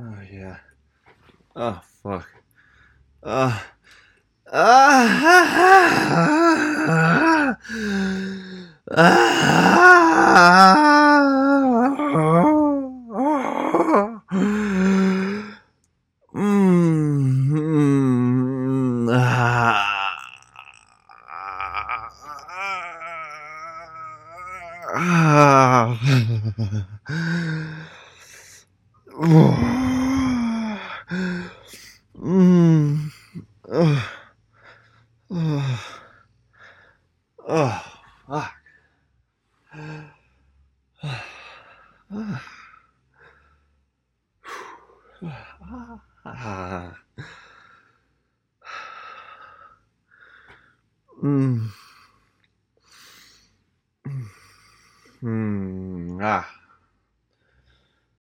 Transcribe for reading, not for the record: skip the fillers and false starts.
Oh yeah. Oh fuck. Uh, ah, Mm. Ugh. Ugh. Oh, fuck. Mm.